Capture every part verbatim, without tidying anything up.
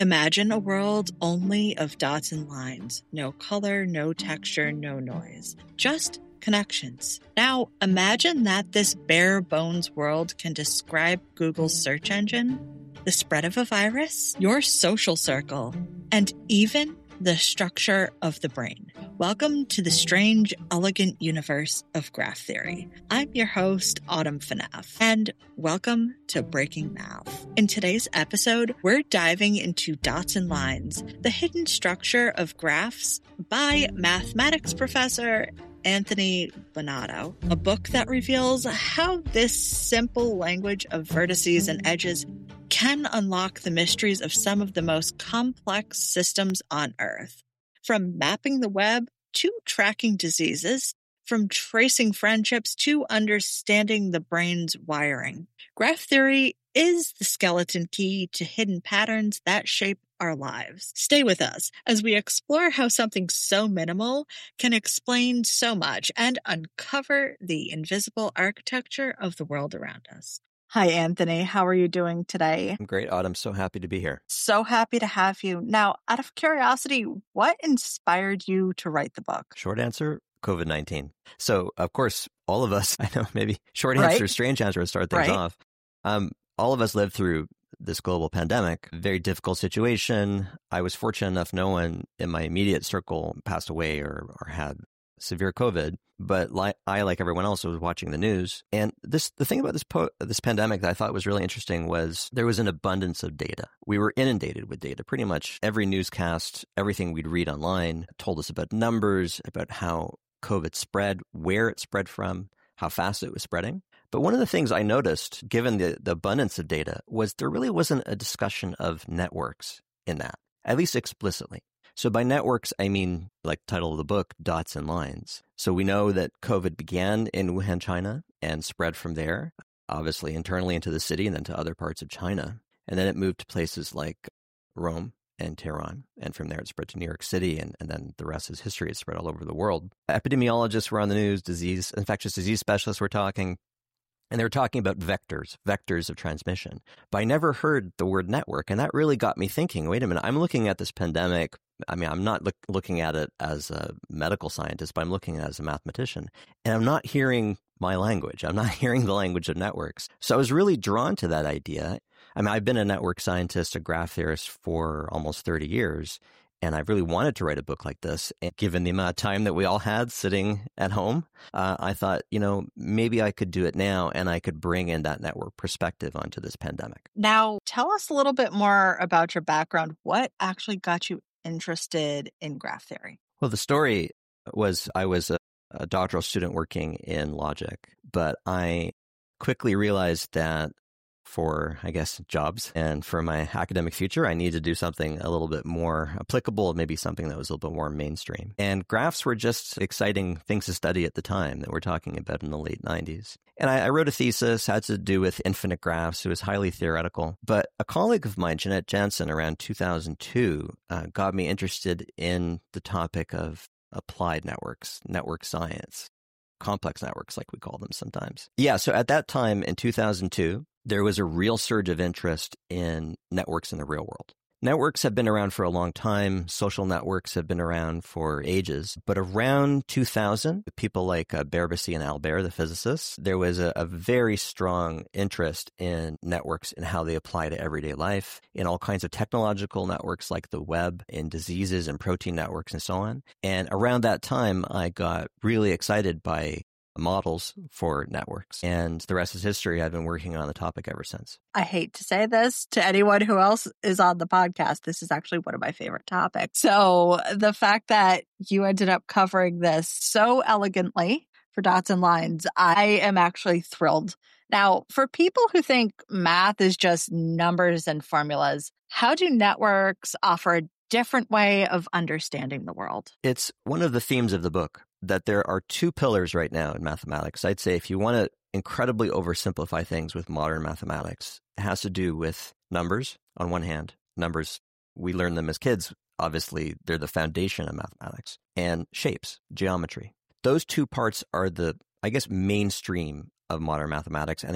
Imagine a world only of dots and lines. No color, no texture, no noise. Just connections. Now, imagine that this bare bones world can describe Google's search engine, the spread of a virus, your social circle, and even the structure of the brain. Welcome to the strange, elegant universe of graph theory. I'm your host, Autumn Phaneuf, and welcome to Breaking Math. In today's episode, we're diving into dots and lines, the hidden structure of graphs by mathematics professor Anthony Bonato, a book that reveals how this simple language of vertices and edges can unlock the mysteries of some of the most complex systems on Earth. From mapping the web to tracking diseases, from tracing friendships to understanding the brain's wiring, graph theory is the skeleton key to hidden patterns that shape our lives. Stay with us as we explore how something so minimal can explain so much and uncover the invisible architecture of the world around us. Hi, Anthony. How are you doing today? I'm great, Autumn. So happy to be here. So happy to have you. Now, out of curiosity, what inspired you to write the book? Short answer, covid nineteen. So, of course, all of us, I know maybe short Right? answer, strange answer to start things Right. off. Um, all of us lived through this global pandemic, very difficult situation. I was fortunate enough no one in my immediate circle passed away or, or had severe COVID. But like, I, like everyone else, was watching the news. And this, the thing about this po- this pandemic that I thought was really interesting was there was an abundance of data. We were inundated with data. Pretty much every newscast, everything we'd read online told us about numbers, about how COVID spread, where it spread from, how fast it was spreading. But one of the things I noticed, given the, the abundance of data, was there really wasn't a discussion of networks in that, at least explicitly. So by networks, I mean, like the title of the book, dots and lines. So we know that COVID began in Wuhan, China, and spread from there, obviously internally into the city and then to other parts of China. And then it moved to places like Rome and Tehran. And from there, it spread to New York City. And, and then the rest is history. It spread all over the world. Epidemiologists were on the news, disease, infectious disease specialists were talking. And they were talking about vectors, vectors of transmission. But I never heard the word network. And that really got me thinking, wait a minute, I'm looking at this pandemic. I mean, I'm not look, looking at it as a medical scientist, but I'm looking at it as a mathematician. And I'm not hearing my language. I'm not hearing the language of networks. So I was really drawn to that idea. I mean, I've been a network scientist, a graph theorist for almost thirty years. And I really wanted to write a book like this. And given the amount of time that we all had sitting at home, uh, I thought, you know, maybe I could do it now and I could bring in that network perspective onto this pandemic. Now, tell us a little bit more about your background. What actually got you interested in graph theory? Well, the story was I was a, a doctoral student working in logic, but I quickly realized that for, I guess, jobs and for my academic future, I needed to do something a little bit more applicable, maybe something that was a little bit more mainstream. And graphs were just exciting things to study at the time that we're talking about in the late nineties. And I, I wrote a thesis, had to do with infinite graphs. It was highly theoretical. But a colleague of mine, Jeanette Jansen, around two thousand two, uh, got me interested in the topic of applied networks, network science, complex networks, like we call them sometimes. Yeah, so at that time in two thousand two, there was a real surge of interest in networks in the real world. Networks have been around for a long time. Social networks have been around for ages. But around two thousand, people like uh, Berbissi and Albert, the physicists, there was a, a very strong interest in networks and how they apply to everyday life, in all kinds of technological networks like the web, in diseases and protein networks and so on. And around that time, I got really excited by models for networks. And the rest is history. I've been working on the topic ever since. I hate to say this to anyone who else is on the podcast. This is actually one of my favorite topics. So the fact that you ended up covering this so elegantly for dots and lines, I am actually thrilled. Now, for people who think math is just numbers and formulas, how do networks offer a different way of understanding the world? It's one of the themes of the book, that there are two pillars right now in mathematics. I'd say if you want to incredibly oversimplify things with modern mathematics, it has to do with numbers on one hand. Numbers, we learn them as kids. Obviously, they're the foundation of mathematics. And shapes, geometry. Those two parts are the, I guess, mainstream of modern mathematics. And there's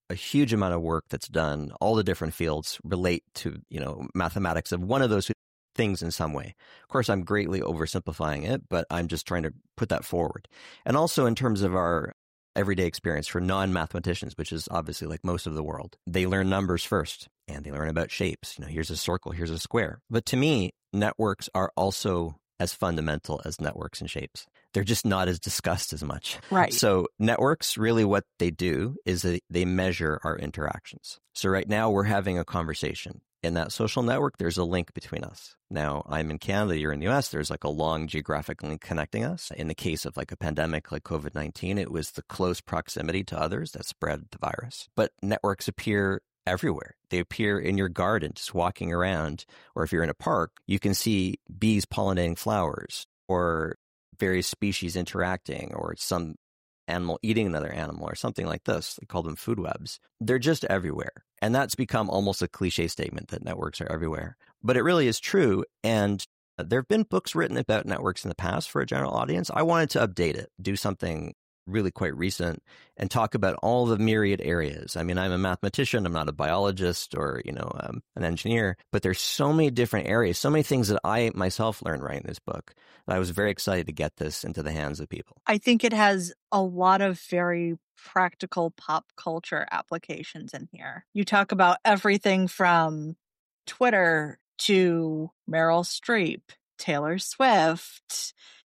a huge amount of work that's done. All the different fields relate to, you know, mathematics of one of those things in some way. Of course, I'm greatly oversimplifying it, but I'm just trying to put that forward. And also in terms of our everyday experience for non-mathematicians, which is obviously like most of the world, they learn numbers first and they learn about shapes. You know, here's a circle, here's a square. But to me, networks are also as fundamental as networks and shapes. They're just not as discussed as much. Right. So networks, really what they do is that they measure our interactions. So right now we're having a conversation. In that social network, there's a link between us. Now, I'm in Canada, you're in the U S, there's like a long geographic link connecting us. In the case of like a pandemic like COVID nineteen, it was the close proximity to others that spread the virus. But networks appear everywhere. They appear in your garden, just walking around, or if you're in a park, you can see bees pollinating flowers, or various species interacting, or some animal eating another animal, or something like this. They call them food webs. They're just everywhere. And that's become almost a cliche statement that networks are everywhere. But it really is true. And there have been books written about networks in the past for a general audience. I wanted to update it, do something really quite recent, and talk about all the myriad areas. I mean, I'm a mathematician. I'm not a biologist or, you know, um, an engineer, but there's so many different areas, so many things that I myself learned writing this book that I was very excited to get this into the hands of people. I think it has a lot of very practical pop culture applications in here. You talk about everything from Twitter to Meryl Streep, Taylor Swift.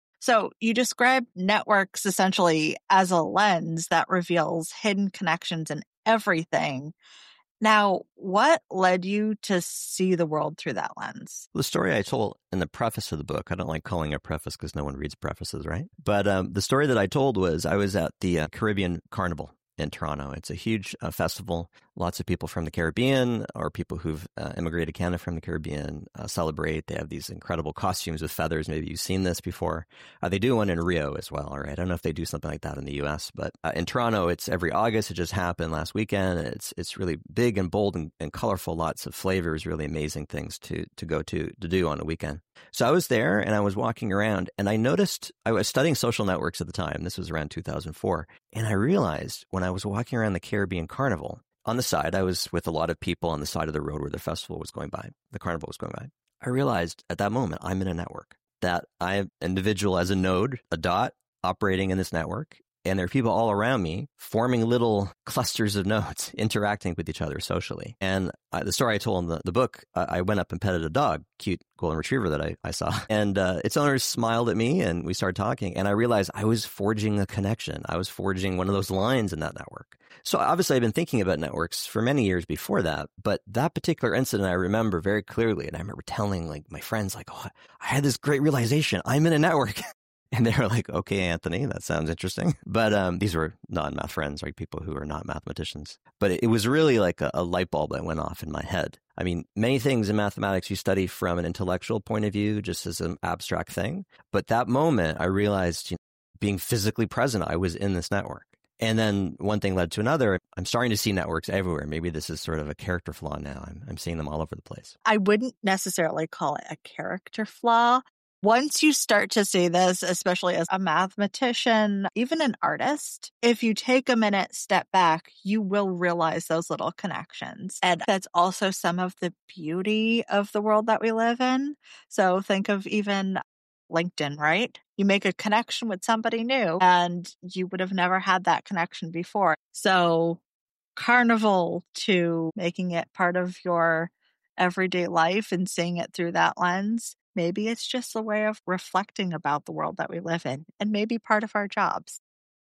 So you describe networks essentially as a lens that reveals hidden connections in everything. Now, what led you to see the world through that lens? The story I told in the preface of the book, I don't like calling it a preface because no one reads prefaces, right? But um, the story that I told was I was at the uh, Caribbean Carnival in Toronto. It's a huge uh, festival. Lots of people from the Caribbean or people who've uh, immigrated to Canada from the Caribbean uh, celebrate. They have these incredible costumes with feathers. Maybe you've seen this before. Uh, they do one in Rio as well. All right. I don't know if they do something like that in the U S, but uh, in Toronto, it's every August. It just happened last weekend. It's it's really big and bold and, and colorful. Lots of flavors, really amazing things to to go to to do on a weekend. So I was there and I was walking around and I noticed, I was studying social networks at the time. This was around two thousand four. And I realized when I was walking around the Caribbean Carnival, on the side, I was with a lot of people on the side of the road where the festival was going by, the carnival was going by. I realized at that moment, I'm in a network, that I'm an individual as a node, a dot operating in this network. And there are people all around me forming little clusters of nodes, interacting with each other socially. And uh, the story I told in the, the book, uh, I went up and petted a dog, cute golden retriever that I, I saw. And uh, its owner smiled at me and we started talking. And I realized I was forging a connection. I was forging one of those lines in that network. So obviously I've been thinking about networks for many years before that. But that particular incident I remember very clearly. And I remember telling like my friends, like, oh, I had this great realization. I'm in a network. And they were like, okay, Anthony, that sounds interesting. But um, these were non-math friends, right? People who are not mathematicians. But it, it was really like a, a light bulb that went off in my head. I mean, many things in mathematics you study from an intellectual point of view, just as an abstract thing. But that moment, I realized, you know, being physically present, I was in this network. And then one thing led to another. I'm starting to see networks everywhere. Maybe this is sort of a character flaw now. I'm, I'm seeing them all over the place. I wouldn't necessarily call it a character flaw. Once you start to see this, especially as a mathematician, even an artist, if you take a minute, step back, you will realize those little connections. And that's also some of the beauty of the world that we live in. So think of even LinkedIn, right? You make a connection with somebody new and you would have never had that connection before. So Carnival to making it part of your everyday life and seeing it through that lens. Maybe it's just a way of reflecting about the world that we live in and maybe part of our jobs.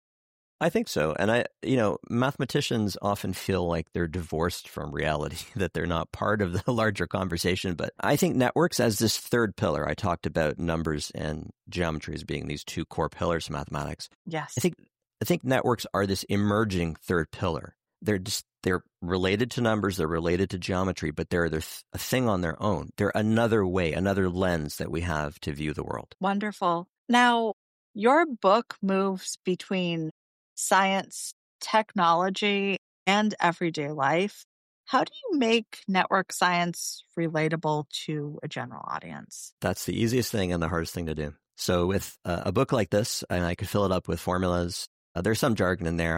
I think so. And I, you know, mathematicians often feel like they're divorced from reality, that they're not part of the larger conversation. But I think networks as this third pillar, I talked about numbers and geometry as being these two core pillars of mathematics. Yes. I think, I think networks are this emerging third pillar. They're just, they're related to numbers, they're related to geometry, but they're, they're a thing on their own. They're another way, another lens that we have to view the world. Wonderful. Now, your book moves between science, technology, and everyday life. How do you make network science relatable to a general audience? That's the easiest thing and the hardest thing to do. So with uh, a book like this, and I could fill it up with formulas. Uh, there's some jargon in there. I,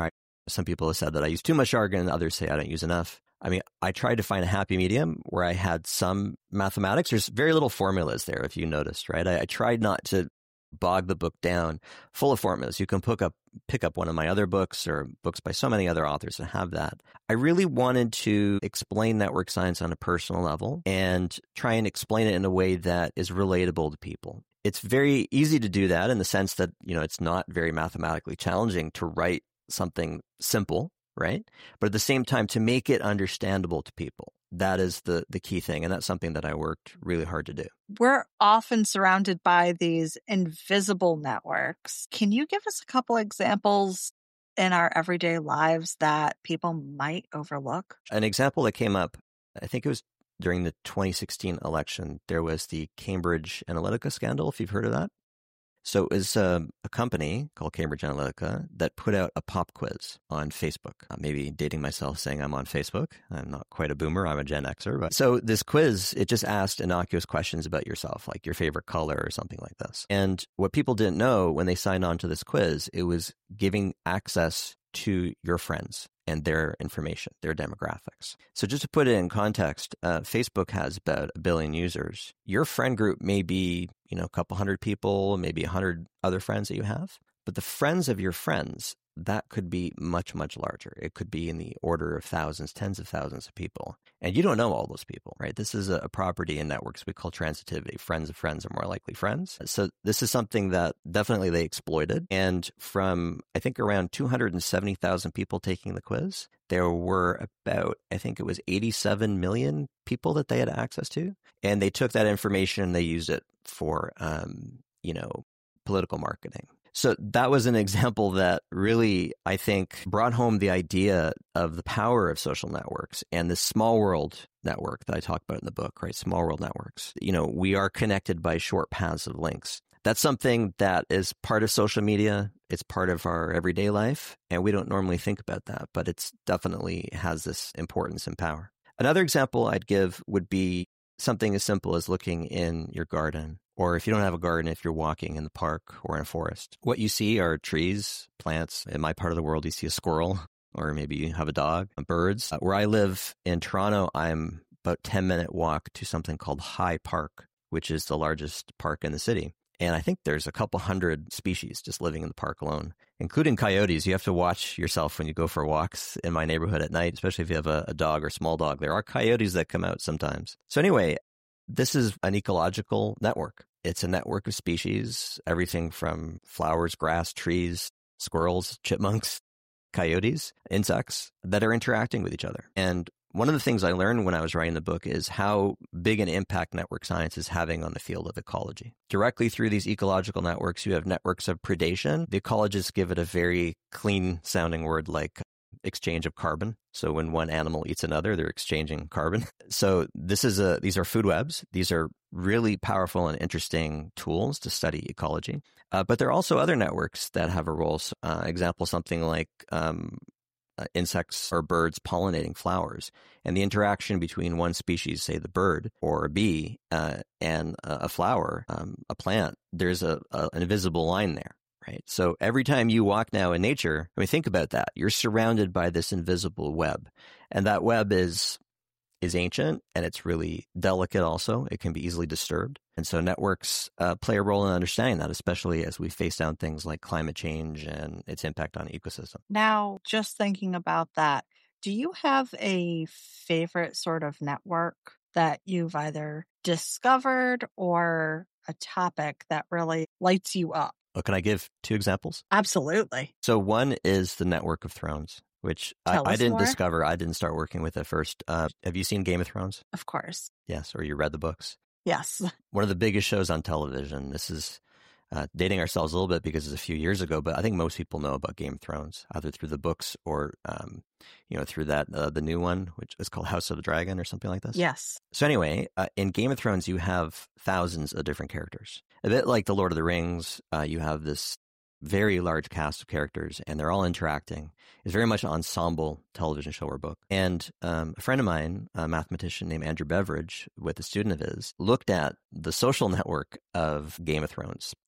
Some people have said that I use too much jargon, and others say I don't use enough. I mean, I tried to find a happy medium where I had some mathematics. There's very little formulas there, if you noticed, right? I, I tried not to bog the book down full of formulas. You can pick up, pick up one of my other books or books by so many other authors that have that. I really wanted to explain network science on a personal level and try and explain it in a way that is relatable to people. It's very easy to do that in the sense that, you know, it's not very mathematically challenging to write something simple, right? But at the same time, to make it understandable to people. That is the the key thing. And that's something that I worked really hard to do. We're often surrounded by these invisible networks. Can you give us a couple examples in our everyday lives that people might overlook? An example that came up, I think it was during the twenty sixteen election, there was the Cambridge Analytica scandal, if you've heard of that. So it was uh, a company called Cambridge Analytica that put out a pop quiz on Facebook. Uh, maybe dating myself saying I'm on Facebook. I'm not quite a boomer. I'm a Gen Xer. But so this quiz, it just asked innocuous questions about yourself, like your favorite color or something like this. And what people didn't know when they signed on to this quiz, it was giving access to your friends and their information, their demographics. So just to put it in context, uh, Facebook has about a billion users. Your friend group may be, you know, a couple hundred people, maybe a hundred other friends that you have. But the friends of your friends, that could be much, much larger. It could be in the order of thousands, tens of thousands of people. And you don't know all those people, right? This is a property in networks we call transitivity. Friends of friends are more likely friends. So this is something that definitely they exploited. And from, I think, around two hundred seventy thousand people taking the quiz, there were about, I think it was eighty-seven million people that they had access to. And they took that information and they used it for, um, you know, political marketing. So that was an example that really, I think, brought home the idea of the power of social networks and this small world network that I talk about in the book, right? Small world networks. You know, we are connected by short paths of links. That's something that is part of social media. It's part of our everyday life, and we don't normally think about that, but it's definitely has this importance and power. Another example I'd give would be something as simple as looking in your garden. Or if you don't have a garden, if you're walking in the park or in a forest, what you see are trees, plants. In my part of the world, you see a squirrel, or maybe you have a dog, birds. Uh, where I live in Toronto, I'm about ten minute walk to something called High Park, which is the largest park in the city. And I think there's a couple hundred species just living in the park alone, including coyotes. You have to watch yourself when you go for walks in my neighborhood at night, especially if you have a, a dog or small dog. There are coyotes that come out sometimes. So anyway, this is an ecological network. It's a network of species, everything from flowers, grass, trees, squirrels, chipmunks, coyotes, insects that are interacting with each other. And one of the things I learned when I was writing the book is how big an impact network science is having on the field of ecology. Directly through these ecological networks, you have networks of predation. The ecologists give it a very clean sounding word like exchange of carbon. So when one animal eats another, they're exchanging carbon. So this is a these are food webs. These are really powerful and interesting tools to study ecology. Uh, but there are also other networks that have a role. Uh, example, something like um, uh, insects or birds pollinating flowers, and the interaction between one species, say the bird or a bee, uh, and a, a flower, um, a plant. There's a, a an invisible line there. Right. So every time you walk now in nature, I mean, think about that. You're surrounded by this invisible web, and that web is is ancient and it's really delicate. Also, it can be easily disturbed, and so networks uh, play a role in understanding that, especially as we face down things like climate change and its impact on the ecosystem. Now, just thinking about that, do you have a favorite sort of network that you've either discovered or a topic that really lights you up? Oh, can I give two examples? Absolutely. So one is the Network of Thrones, which I, I didn't more. discover. I didn't start working with it first. Uh, have you seen Game of Thrones? Of course. Yes, or you read the books? Yes. One of the biggest shows on television. This is uh, dating ourselves a little bit because it's a few years ago, but I think most people know about Game of Thrones, either through the books or, um, you know, through that uh, the new one, which is called House of the Dragon or something like this. Yes. So anyway, uh, in Game of Thrones, you have thousands of different characters. A bit like The Lord of the Rings, uh, you have this very large cast of characters, and they're all interacting. It's very much an ensemble television show or book. And um, a friend of mine, a mathematician named Andrew Beveridge, with a student of his, looked at the social network of Game of Thrones.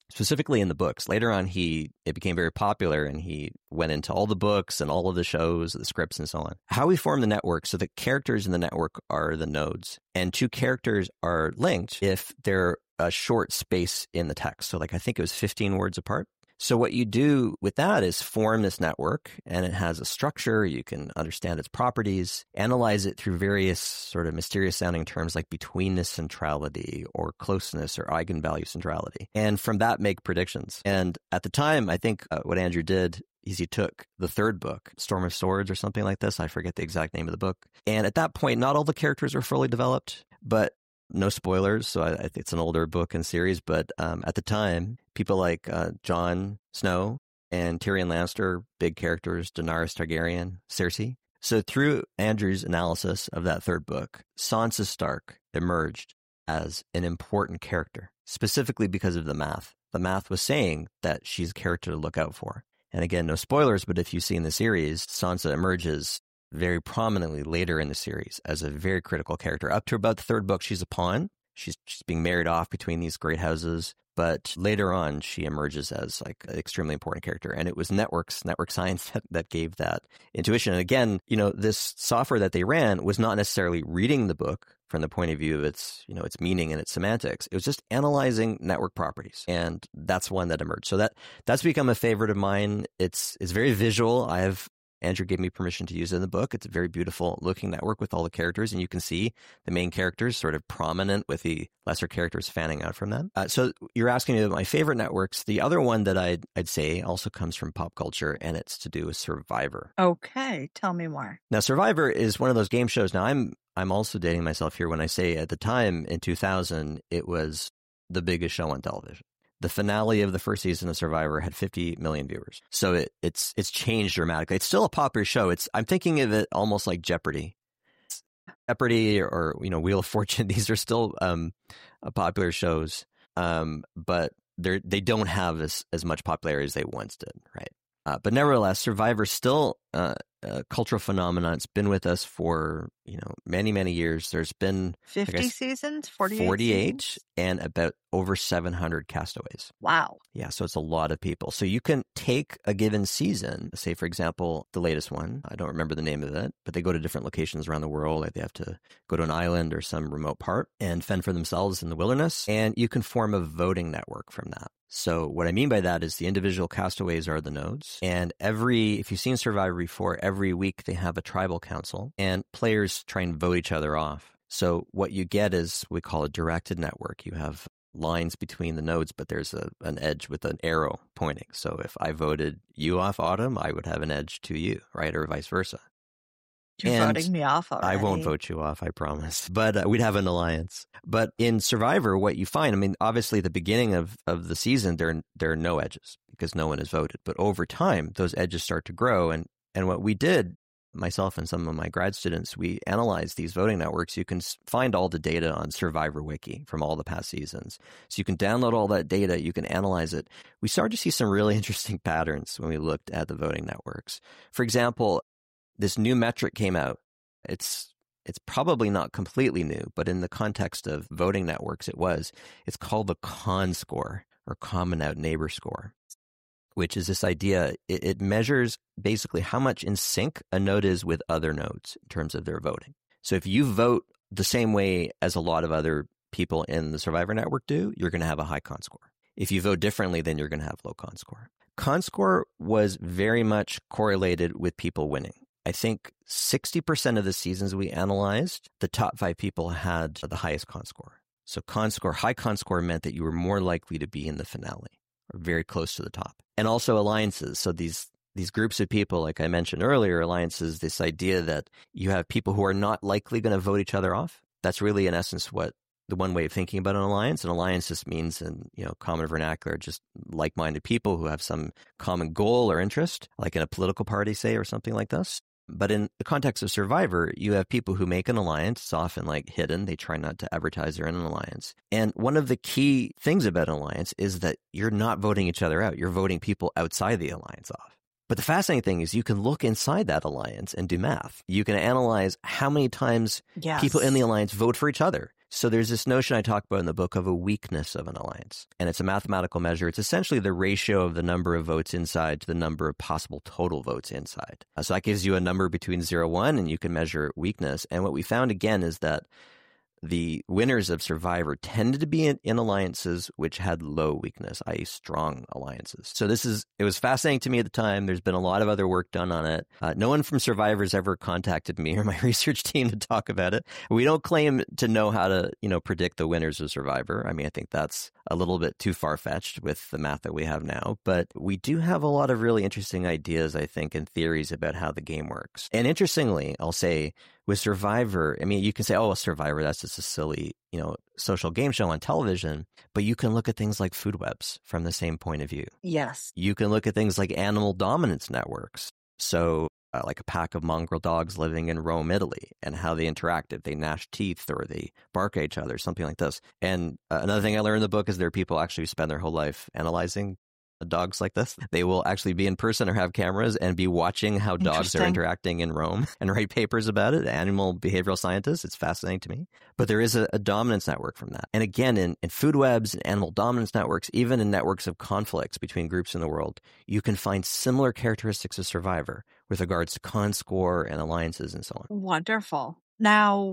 specifically in the books. Later on, he it became very popular and he went into all the books and all of the shows, the scripts and so on. How we form the network, so the characters in the network are the nodes, and two characters are linked if they're a short space in the text. So like I think it was fifteen words apart. So what you do with that is form this network, and it has a structure. You can understand its properties, analyze it through various sort of mysterious sounding terms like betweenness centrality or closeness or eigenvalue centrality. And from that, make predictions. And at the time, I think uh, what Andrew did is he took the third book, Storm of Swords or something like this. I forget the exact name of the book. And at that point, not all the characters were fully developed, but no spoilers, so I, I think it's an older book and series, but um, at the time, people like uh, Jon Snow and Tyrion Lannister, big characters, Daenerys Targaryen, Cersei. So through Andrew's analysis of that third book, Sansa Stark emerged as an important character, specifically because of the math. The math was saying that she's a character to look out for. And again, no spoilers, but if you see in the series, Sansa emerges very prominently later in the series as a very critical character. Up to about the third book, she's a pawn. She's, she's being married off between these great houses. But later on, she emerges as like an extremely important character. And it was networks, network science that, that gave that intuition. And again, you know, this software that they ran was not necessarily reading the book from the point of view of its, you know, its meaning and its semantics. It was just analyzing network properties. And that's one that emerged. So that that's become a favorite of mine. It's it's very visual. I have Andrew gave me permission to use it in the book. It's a very beautiful looking network with all the characters, and you can see the main characters sort of prominent with the lesser characters fanning out from them. Uh, so you're asking me about my favorite networks. The other one that I'd, I'd say also comes from pop culture, and it's to do with Survivor. Okay, tell me more. Now, Survivor is one of those game shows. Now, I'm I'm also dating myself here when I say at the time in two thousand, it was the biggest show on television. The finale of the first season of Survivor had fifty million viewers. So it, it's it's changed dramatically. It's still a popular show. It's I'm thinking of it almost like Jeopardy. Jeopardy or, or you know Wheel of Fortune. These are still um, popular shows, um, but they they don't have as as much popularity as they once did, right? Uh, but nevertheless, Survivor's still uh, a cultural phenomenon. It's been with us for, you know, many, many years. There's been fifty seasons, forty-eight, forty-eight seasons? And about over seven hundred castaways. Wow. Yeah, so it's a lot of people. So you can take a given season, say, for example, the latest one. I don't remember the name of it, but they go to different locations around the world. Like they have to go to an island or some remote part and fend for themselves in the wilderness. And you can form a voting network from that. So what I mean by that is the individual castaways are the nodes. And every, if you've seen Survivor before, every week they have a tribal council and players try and vote each other off. So what you get is we call a directed network. You have lines between the nodes, but there's a, an edge with an arrow pointing. So if I voted you off, Autumn, I would have an edge to you, right? Or vice versa. You're and voting me off already. I won't vote you off, I promise. But uh, we'd have an alliance. But in Survivor, what you find, I mean, obviously the beginning of, of the season, there, there are no edges because no one has voted. But over time, those edges start to grow. And, and what we did, myself and some of my grad students, we analyzed these voting networks. You can find all the data on Survivor Wiki from all the past seasons. So you can download all that data. You can analyze it. We started to see some really interesting patterns when we looked at the voting networks. For example, this new metric came out. It's it's probably not completely new, but in the context of voting networks, it was. It's called the CON score, or Common Out Neighbor score, which is this idea. It, it measures basically how much in sync a node is with other nodes in terms of their voting. So if you vote the same way as a lot of other people in the Survivor network do, you're going to have a high CON score. If you vote differently, then you're going to have low CON score. CON score was very much correlated with people winning. I think sixty percent of the seasons we analyzed, the top five people had the highest CON score. So CON score, high CON score meant that you were more likely to be in the finale or very close to the top. And also alliances. So these these groups of people, like I mentioned earlier, alliances, this idea that you have people who are not likely going to vote each other off. That's really, in essence, what the one way of thinking about an alliance. An alliance just means, in you know common vernacular, just like-minded people who have some common goal or interest, like in a political party, say, or something like this. But in the context of Survivor, you have people who make an alliance. It's often like hidden. They try not to advertise they're in an alliance. And one of the key things about an alliance is that you're not voting each other out. You're voting people outside the alliance off. But the fascinating thing is you can look inside that alliance and do math. You can analyze how many times yes. people in the alliance vote for each other. So there's this notion I talk about in the book of a weakness of an alliance. And it's a mathematical measure. It's essentially the ratio of the number of votes inside to the number of possible total votes inside. Uh, so that gives you a number between zero and one, and you can measure weakness. And what we found again is that the winners of Survivor tended to be in, in alliances which had low weakness, that is strong alliances. So this is, it was fascinating to me at the time. There's been a lot of other work done on it. Uh, no one from Survivor's ever contacted me or my research team to talk about it. We don't claim to know how to, you know, predict the winners of Survivor. I mean, I think that's a little bit too far-fetched with the math that we have now. But we do have a lot of really interesting ideas, I think, and theories about how the game works. And interestingly, I'll say, with Survivor, I mean, you can say, oh, Survivor, that's just a silly, you know, social game show on television. But you can look at things like food webs from the same point of view. Yes. You can look at things like animal dominance networks. So uh, like a pack of mongrel dogs living in Rome, Italy, and how they interact, if they gnash teeth or they bark at each other, something like this. And uh, another thing I learned in the book is there are people actually who spend their whole life analyzing dogs like this. They will actually be in person or have cameras and be watching how dogs are interacting in Rome and write papers about it. Animal behavioral scientists. It's fascinating to me. But there is a, a dominance network from that. And again, in, in food webs and animal dominance networks, even in networks of conflicts between groups in the world, you can find similar characteristics of Survivor with regards to con score and alliances and so on. Wonderful. Now,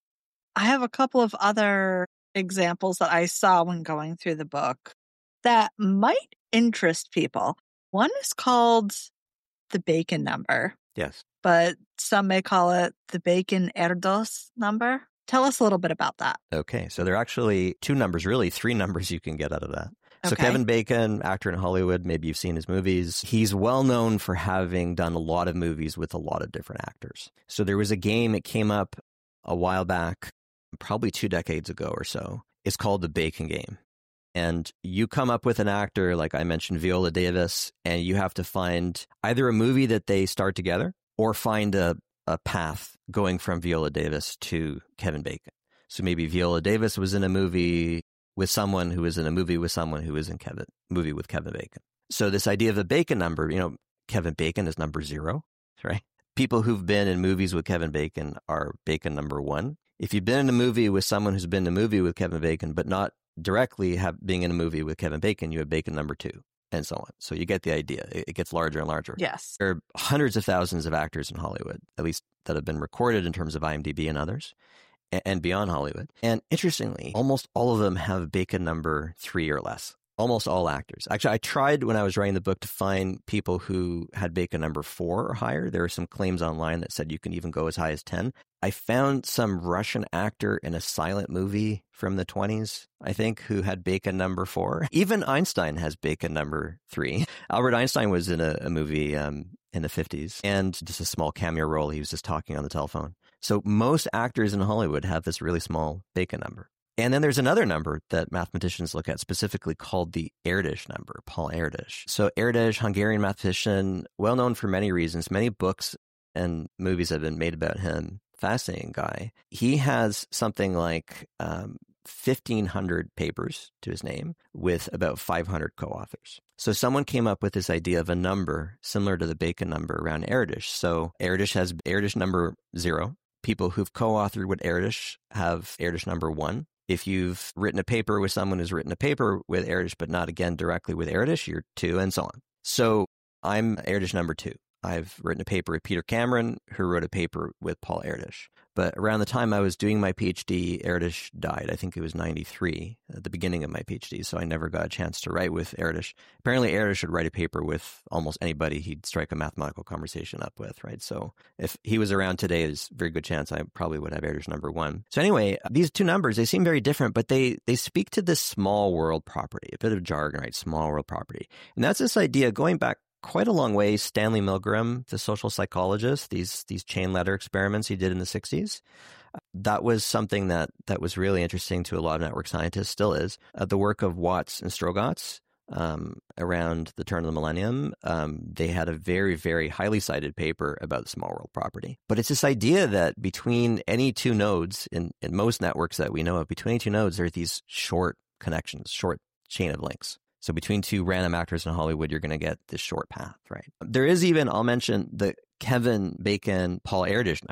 I have a couple of other examples that I saw when going through the book that might interest people. One is called the Bacon number. Yes. But some may call it the Bacon Erdos number. Tell us a little bit about that. Okay. So there are actually two numbers, really three numbers you can get out of that. So Okay. Kevin Bacon, actor in Hollywood, maybe you've seen his movies. He's well known for having done a lot of movies with a lot of different actors. So there was a game, it came up a while back, probably two decades ago or so. It's called the Bacon Game. And you come up with an actor, like I mentioned, Viola Davis, and you have to find either a movie that they start together or find a, a path going from Viola Davis to Kevin Bacon. So maybe Viola Davis was in a movie with someone who was in a movie with someone who was in Kevin movie with Kevin Bacon. So this idea of the Bacon number, you know, Kevin Bacon is number zero, right? People who've been in movies with Kevin Bacon are Bacon number one. If you've been in a movie with someone who's been in a movie with Kevin Bacon, but not directly have being in a movie with Kevin Bacon, you have Bacon number two, and so on. So you get the idea. It, it gets larger and larger. Yes. There are hundreds of thousands of actors in Hollywood, at least that have been recorded in terms of IMDb and others, and, and beyond Hollywood. And interestingly, almost all of them have Bacon number three or less. Almost all actors. Actually, I tried when I was writing the book to find people who had Bacon number four or higher. There are some claims online that said you can even go as high as ten. I found some Russian actor in a silent movie from the twenties, I think, who had Bacon number four. Even Einstein has Bacon number three. Albert Einstein was in a, a movie um, in the fifties, and just a small cameo role. He was just talking on the telephone. So most actors in Hollywood have this really small Bacon number. And then there's another number that mathematicians look at specifically called the Erdős number, Paul Erdős. So Erdős, Hungarian mathematician, well known for many reasons. Many books and movies have been made about him. Fascinating guy. He has something like um, fifteen hundred papers to his name with about five hundred co-authors. So someone came up with this idea of a number similar to the Bacon number around Erdős. So Erdős has Erdős number zero. People who've co-authored with Erdős have Erdős number one. If you've written a paper with someone who's written a paper with Erdős, but not again directly with Erdős, you're two, and so on. So I'm Erdős number two. I've written a paper with Peter Cameron, who wrote a paper with Paul Erdős. But around the time I was doing my PhD, Erdős died. I think it was ninety-three at the beginning of my PhD, so I never got a chance to write with Erdős. Apparently, Erdős should write a paper with almost anybody he'd strike a mathematical conversation up with, right? So if he was around today, there's a very good chance I probably would have Erdős number one. So anyway, these two numbers, they seem very different, but they, they speak to this small world property, a bit of jargon, right? Small world property. And that's this idea going back quite a long way. Stanley Milgram, the social psychologist, these these chain letter experiments he did in the sixties, that was something that that was really interesting to a lot of network scientists, still is. Uh, the work of Watts and Strogatz um, around the turn of the millennium, um, they had a very, very highly cited paper about the small world property. But it's this idea that between any two nodes, in, in most networks that we know of, between any two nodes, there are these short connections, short chain of links. So between two random actors in Hollywood, you're going to get this short path, right? There is even, I'll mention the Kevin Bacon, Paul Erdős number.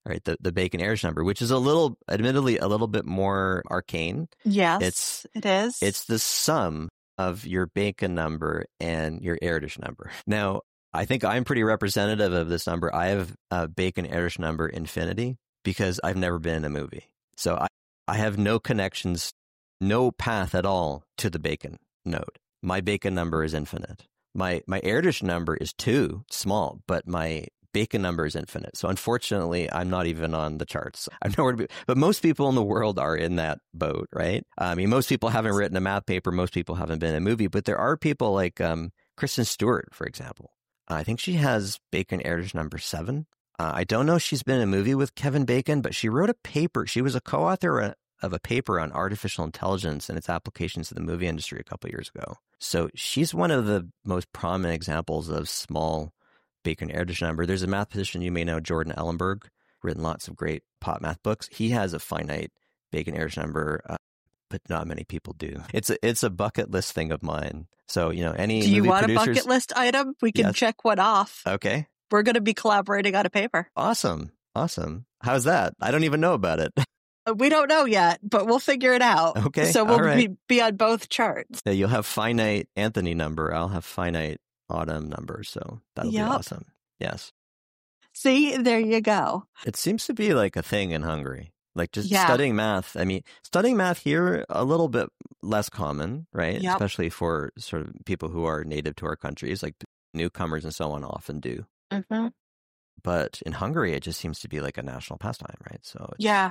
right? The the Bacon Erdish number, which is a little, admittedly, a little bit more arcane. Yes, it's, it is. It's the sum of your Bacon number and your Erdish number. Now, I think I'm pretty representative of this number. I have a Bacon Erdish number infinity because I've never been in a movie. So I, I have no connections, no path at all to the Bacon node. My Bacon number is infinite. My my Erdish number is two, small, but my Bacon number is infinite. So unfortunately, I'm not even on the charts. I'm nowhere to be. But most people in the world are in that boat, right? I mean, most people haven't written a math paper. Most people haven't been in a movie. But there are people like um, Kristen Stewart, for example. I think she has Bacon Erdish number seven. Uh, I don't know if she's been in a movie with Kevin Bacon, but she wrote a paper. She was a co-author of a paper on artificial intelligence and its applications to the movie industry a couple of years ago. So she's one of the most prominent examples of small Bacon Erdish number. There's a mathematician you may know, Jordan Ellenberg, written lots of great pop math books. He has a finite Bacon Erdish number, uh, but not many people do. It's a, it's a bucket list thing of mine. So, you know, any Do you movie want producers, a bucket list item? We can yes. check one off. Okay. We're going to be collaborating on a paper. Awesome. Awesome. How's that? I don't even know about it. We don't know yet, but we'll figure it out. Okay. So we'll right. be, be on both charts. Yeah, you'll have finite Anthony number. I'll have finite Autumn number. So that'll yep. be awesome. Yes. See, there you go. It seems to be like a thing in Hungary. Like just yeah. studying math. I mean, studying math here, a little bit less common, right? Yep. Especially for sort of people who are native to our countries, like newcomers and so on often do. Mm-hmm. But in Hungary, it just seems to be like a national pastime, right? So it's... Yeah.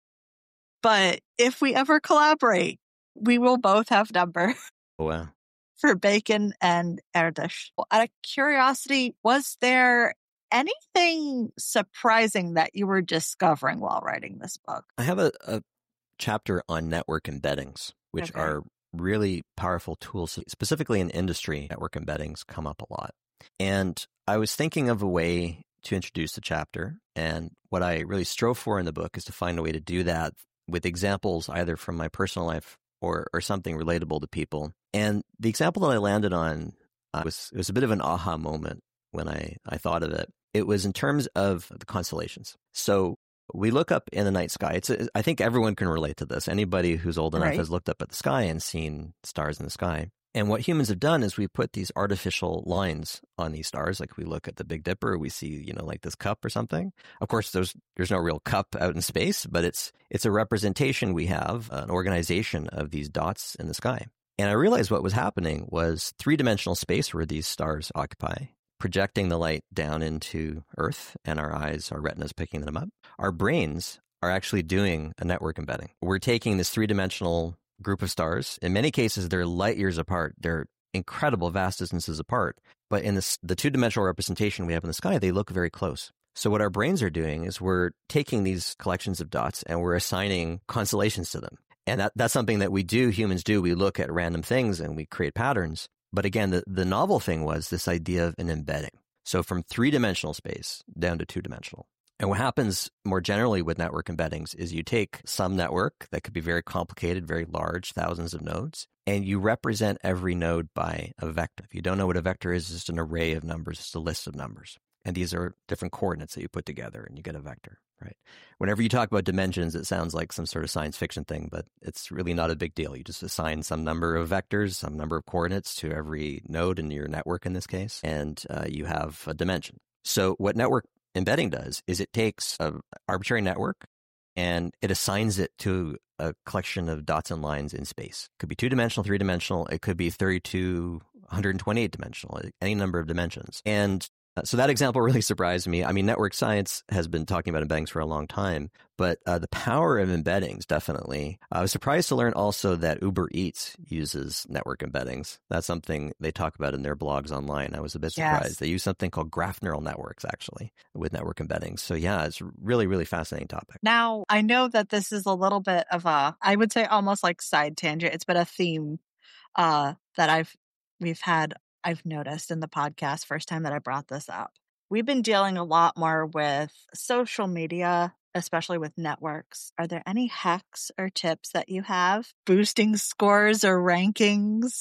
But if we ever collaborate, we will both have number. Oh, wow. For Bacon and Erdish. Out of curiosity, was there anything surprising that you were discovering while writing this book? I have a, a chapter on network embeddings, which okay. are really powerful tools. Specifically in industry, network embeddings come up a lot. And I was thinking of a way to introduce the chapter. And what I really strove for in the book is to find a way to do that with examples either from my personal life or, or something relatable to people. And the example that I landed on uh, was it was a bit of an aha moment when I, I thought of it. It was in terms of the constellations. So we look up in the night sky. It's a, I think everyone can relate to this. Anybody who's old enough right. has looked up at the sky and seen stars in the sky. And what humans have done is we put these artificial lines on these stars. Like we look at the Big Dipper, we see, you know, like this cup or something. Of course, there's there's no real cup out in space, but it's it's a representation we have, an organization of these dots in the sky. And I realized what was happening was three-dimensional space where these stars occupy, projecting the light down into Earth, and our eyes, our retinas picking them up. Our brains are actually doing a network embedding. We're taking this three-dimensional group of stars. In many cases, they're light years apart. They're incredible, vast distances apart. But in this, the two-dimensional representation we have in the sky, they look very close. So what our brains are doing is we're taking these collections of dots and we're assigning constellations to them. And that, that's something that we do, humans do. We look at random things and we create patterns. But again, the, the novel thing was this idea of an embedding. So from three-dimensional space down to two-dimensional. And what happens more generally with network embeddings is you take some network that could be very complicated, very large, thousands of nodes, and you represent every node by a vector. If you don't know what a vector is, it's just an array of numbers. It's a list of numbers. And these are different coordinates that you put together and you get a vector, right? Whenever you talk about dimensions, it sounds like some sort of science fiction thing, but it's really not a big deal. You just assign some number of vectors, some number of coordinates to every node in your network in this case, and uh, you have a dimension. So what network embedding does is it takes an arbitrary network and it assigns it to a collection of dots and lines in space. It could be two-dimensional, three-dimensional. It could be thirty-two, one hundred twenty-eight dimensional, any number of dimensions. And uh, so that example really surprised me. I mean, network science has been talking about embeddings for a long time, but uh, the power of embeddings, definitely. I was surprised to learn also that Uber Eats uses network embeddings. That's something they talk about in their blogs online. I was a bit surprised. Yes. They use something called graph neural networks, actually, with network embeddings. So yeah, it's really, really fascinating topic. Now, I know that this is a little bit of a, I would say almost like side tangent. It's been a theme uh, that I've, we've had I've noticed in the podcast, first time that I brought this up. We've been dealing a lot more with social media, especially with networks. Are there any hacks or tips that you have? Boosting scores or rankings?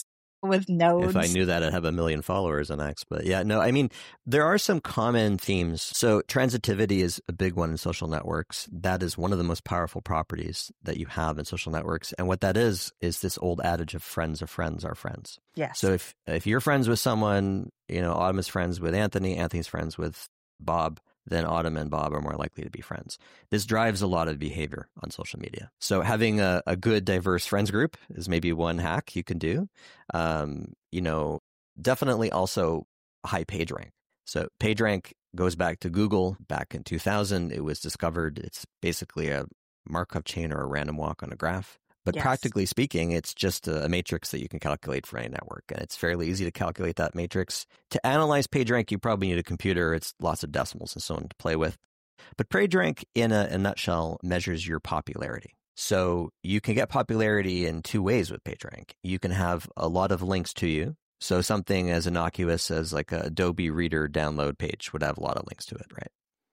with nodes. If I knew that, I'd have a million followers on X. But yeah, no, I mean, there are some common themes. So transitivity is a big one in social networks. That is one of the most powerful properties that you have in social networks. And what that is, is this old adage of friends of friends are friends. Yes. So if, if you're friends with someone, you know, Autumn is friends with Anthony, Anthony's friends with Bob, then Autumn and Bob are more likely to be friends. This drives a lot of behavior on social media. So having a, a good, diverse friends group is maybe one hack you can do. Um, you know, definitely also a high page rank. So PageRank goes back to Google. Back in two thousand, it was discovered. It's basically a Markov chain or a random walk on a graph. But Yes. practically speaking, it's just a, a matrix that you can calculate for any network. And it's fairly easy to calculate that matrix. To analyze PageRank, you probably need a computer. It's lots of decimals and so on to play with. But PageRank, in a, a nutshell, measures your popularity. So you can get popularity in two ways with PageRank. You can have a lot of links to you. So something as innocuous as like a Adobe Reader download page would have a lot of links to it, right?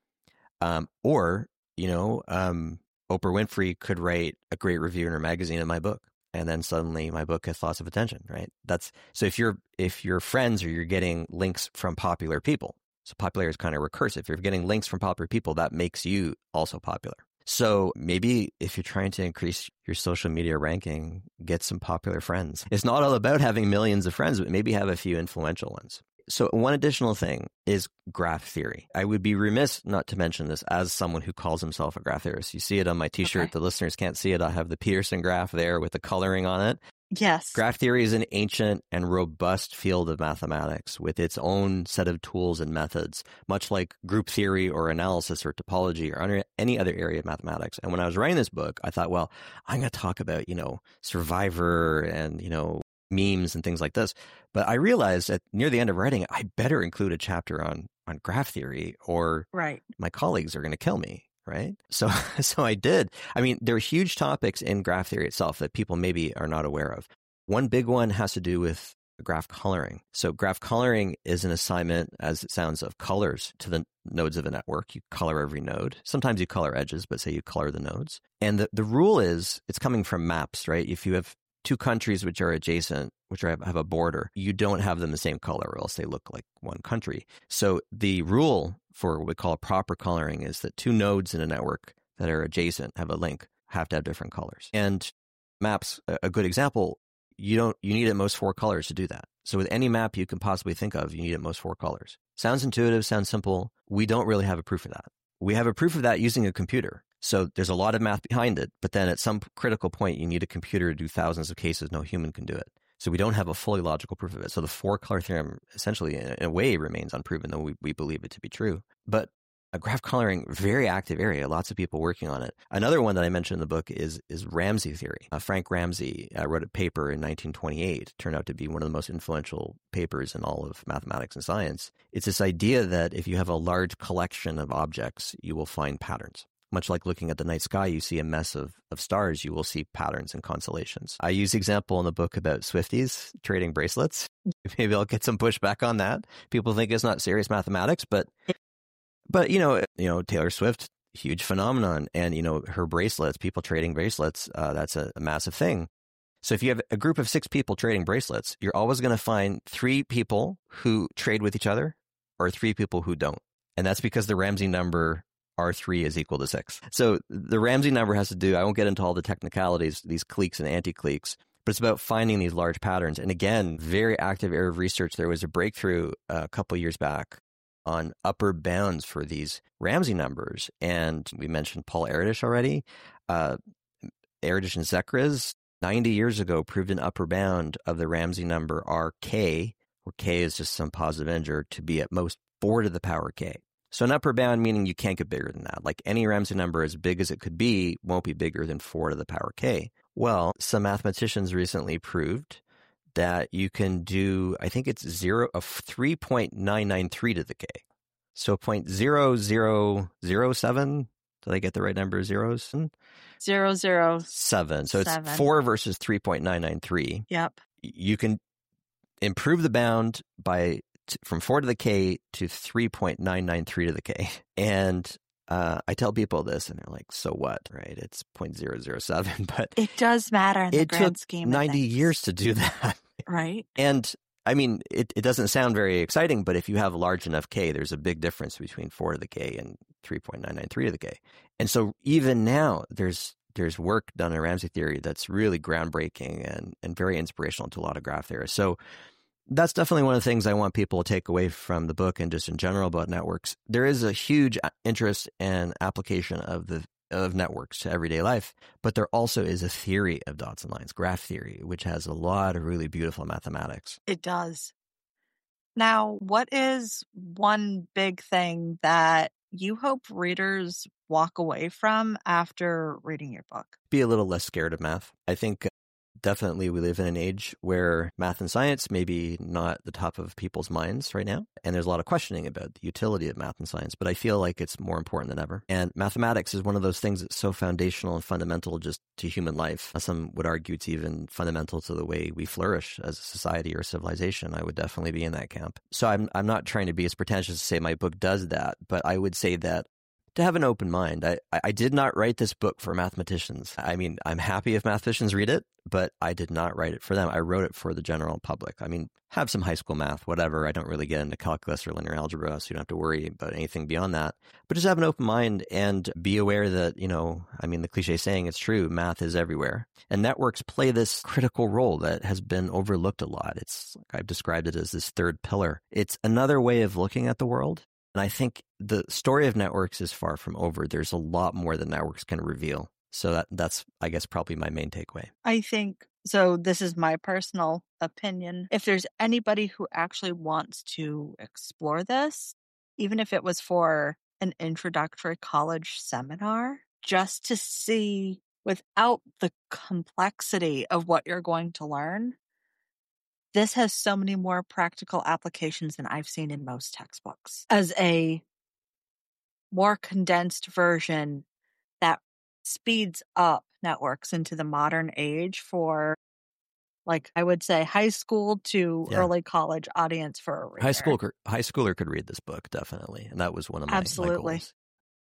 Um, or, you know, um, Oprah Winfrey could write a great review in her magazine of my book, and then suddenly my book gets lots of attention, right? That's so if you're if you're friends or you're getting links from popular people, so popular is kind of recursive. If you're getting links from popular people, that makes you also popular. So maybe if you're trying to increase your social media ranking, get some popular friends. It's not all about having millions of friends, but maybe have a few influential ones. So one additional thing is graph theory. I would be remiss not to mention this as someone who calls himself a graph theorist. You see it on my t-shirt. Okay. The listeners can't see it. I have the Peterson graph there with the coloring on it. Yes. Graph theory is an ancient and robust field of mathematics with its own set of tools and methods, much like group theory or analysis or topology or any other area of mathematics. And when I was writing this book, I thought, well, I'm going to talk about, you know, Survivor and, you know, memes and things like this. But I realized at near the end of writing, I better include a chapter on on graph theory or Right. my colleagues are going to kill me, right? So so I did. I mean, there are huge topics in graph theory itself that people maybe are not aware of. One big one has to do with graph coloring. So graph coloring is an assignment, as it sounds, of colors to the nodes of a network. You color every node. Sometimes you color edges, but say you color the nodes. And the, the rule is, it's coming from maps, right? If you have two countries which are adjacent, which are, have a border, you don't have them the same color or else they look like one country. So the rule for what we call proper coloring is that two nodes in a network that are adjacent, have a link, have to have different colors. And maps, a good example, you don't you need at most four colors to do that. So with any map you can possibly think of, you need at most four colors. Sounds intuitive, sounds simple. We don't really have a proof of that. We have a proof of that using a computer. So there's a lot of math behind it, but then at some critical point, you need a computer to do thousands of cases. No human can do it. So we don't have a fully logical proof of it. So the four-color theorem essentially, in a way, remains unproven, though we, we believe it to be true. But a graph coloring, very active area, lots of people working on it. Another one that I mentioned in the book is is Ramsey theory. Uh, Frank Ramsey uh, wrote a paper in nineteen twenty-eight, turned out to be one of the most influential papers in all of mathematics and science. It's this idea that if you have a large collection of objects, you will find patterns. Much like looking at the night sky, you see a mess of, of stars, you will see patterns and constellations. I use the example in the book about Swifties trading bracelets. Maybe I'll get some pushback on that. People think it's not serious mathematics, but but you know, you know, Taylor Swift, huge phenomenon, and you know, her bracelets, people trading bracelets, uh, that's a, a massive thing. So if you have a group of six people trading bracelets, you're always going to find three people who trade with each other or three people who don't. And that's because the Ramsey number R three is equal to six. So the Ramsey number has to do, I won't get into all the technicalities, these cliques and anti-cliques, but it's about finding these large patterns. And again, very active area of research. There was a breakthrough a couple years back on upper bounds for these Ramsey numbers. And we mentioned Paul Erdős already. Uh, Erdős and Zekres, ninety years ago, proved an upper bound of the Ramsey number R K, where K is just some positive integer, to be at most four to the power K. So an upper bound meaning you can't get bigger than that. Like any Ramsey number as big as it could be won't be bigger than four to the power K. Well, some mathematicians recently proved that you can do, I think it's zero of three point nine nine three to the K. So zero point zero zero zero seven. Did I get the right number of zeros? Zero, zero. Seven. So Seven. it's four versus three point nine nine three. Yep. You can improve the bound by from four to the K to three point nine nine three to the K. And uh, I tell people this and they're like, so what, right? It's zero point zero zero seven, but it does matter in the it grand took scheme of ninety things. years to do that. Right. And I mean, it, it doesn't sound very exciting, but if you have a large enough k, there's a big difference between four to the k and three point nine nine three to the k. And so even now, there's there's work done in Ramsey theory that's really groundbreaking and, and very inspirational to a lot of graph theorists. So that's definitely one of the things I want people to take away from the book and just in general about networks. There is a huge interest and application of the of networks to everyday life, but there also is a theory of dots and lines, graph theory, which has a lot of really beautiful mathematics. It does. Now, what is one big thing that you hope readers walk away from after reading your book? Be a little less scared of math. I think definitely we live in an age where math and science may be not the top of people's minds right now. And there's a lot of questioning about the utility of math and science, but I feel like it's more important than ever. And mathematics is one of those things that's so foundational and fundamental just to human life. Some would argue it's even fundamental to the way we flourish as a society or civilization. I would definitely be in that camp. So I'm, I'm not trying to be as pretentious to say my book does that, but I would say that to have an open mind. I, I did not write this book for mathematicians. I mean, I'm happy if mathematicians read it, but I did not write it for them. I wrote it for the general public. I mean, have some high school math, whatever. I don't really get into calculus or linear algebra, so you don't have to worry about anything beyond that. But just have an open mind and be aware that, you know, I mean, the cliche saying, it's true, math is everywhere. And networks play this critical role that has been overlooked a lot. It's, I've described it as this third pillar. It's another way of looking at the world. And I think the story of networks is far from over. There's a lot more that networks can reveal. So that that's, I guess, probably my main takeaway. I think, so this is my personal opinion. If there's anybody who actually wants to explore this, even if it was for an introductory college seminar, just to see without the complexity of what you're going to learn, this has so many more practical applications than I've seen in most textbooks. As a more condensed version that speeds up networks into the modern age for, like, I would say high school to yeah. early college audience for a reader. High school, high schooler could read this book, definitely. And that was one of my, Absolutely. my goals.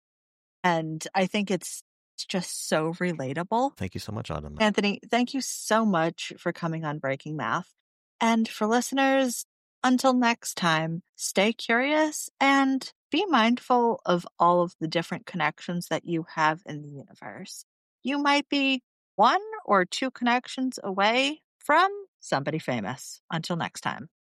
And I think it's just so relatable. Thank you so much, Autumn. Anthony, thank you so much for coming on Breaking Math. And for listeners, until next time, stay curious and be mindful of all of the different connections that you have in the universe. You might be one or two connections away from somebody famous. Until next time.